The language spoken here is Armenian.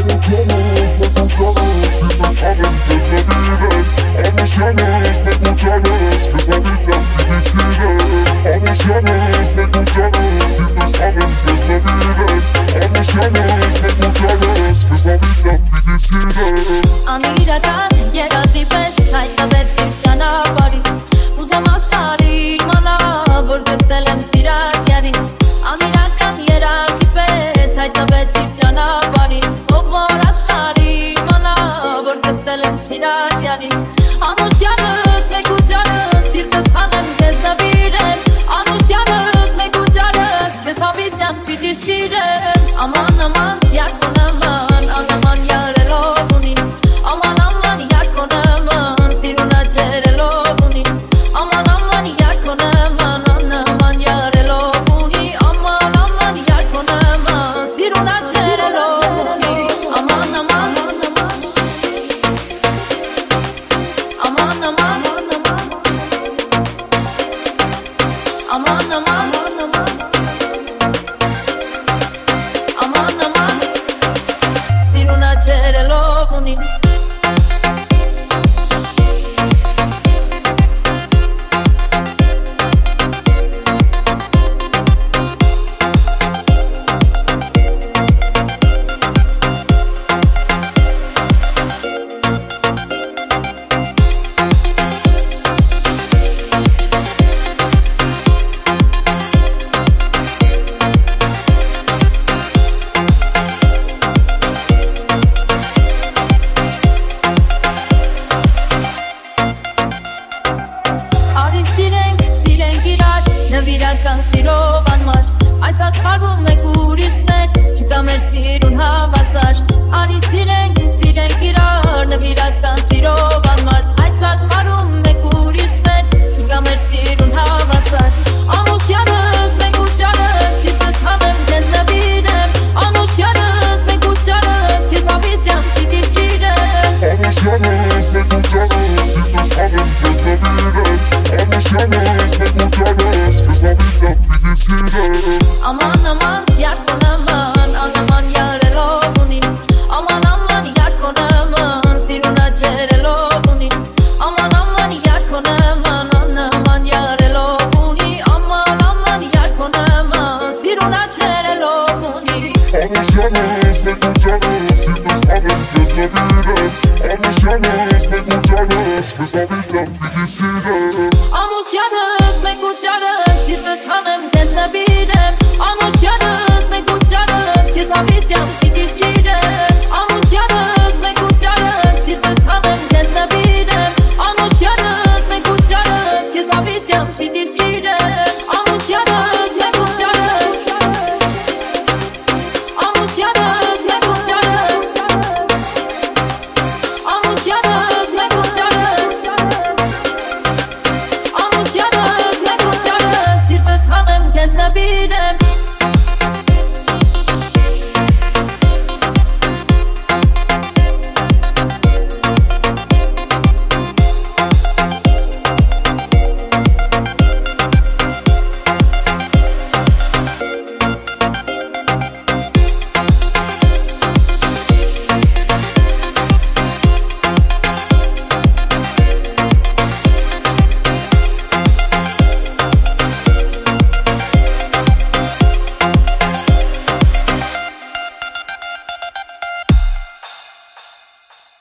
Անիրական երազի պես հայտնվեցիր ճանապարհից Ուզեմ աշխարհիկ մանա, որ գտել եմ սիրած երից Անիրական երազի պես հայտնվեցիր ճանապարհից Ով որ աշխարհիկ մանա, որ գտել եմ սիրած երից Անուշյանս մեկ ու ջանս, սիրտս հանեմ քեզ նվիրեմ Անուշյանս մեկ ու ջանս, քեզ հավիտյան պիտի սիրեմ Aman aman yakın aman, aman yarelo bunin Aman aman yakın aman, siruna cerelo bunin Aman yakın aman yarelo bunin Aman yakın aman, siruna cerelo bunin Aman aman Aman aman Aman aman Siruna cerelo bunin Նվիրական սիրով անմար Այս աշխարհում մեկ ուրիշներ Չկա մեր սիրուն հավասար Արի սիրենք իրար Նվիրական սիրով անմար Այս աշխարհում մեկ ուրիշներ Չկա մեր սիրուն հավասար Անուշյանս մեկ ու ջանս Սիրտս հանեմ քեզ նվիրեմ Անուշյանս մեկ ու ջանս Քեզ հավիտյան պիտի սիրեմ Անուշյանս մեկ ու ջանս Սիրտս հանեմ քեզ նվիրեմ Անուշյանս մեկ ու ջանս Քեզ հավիտյան պիտի սիրեմ Aman aman yakın aman yarelo bunin Aman yakın aman siruna cerelo bunin Aman yakın aman yarelo bunin Aman yakın aman siruna cerelo bunin Anuşyanız meek u ջանս Սիրտս հանեմ քեզ նվիրեմ Անուշյանս մեկ ու ջանս Քեզ հավիտյան պիտի սիրեմ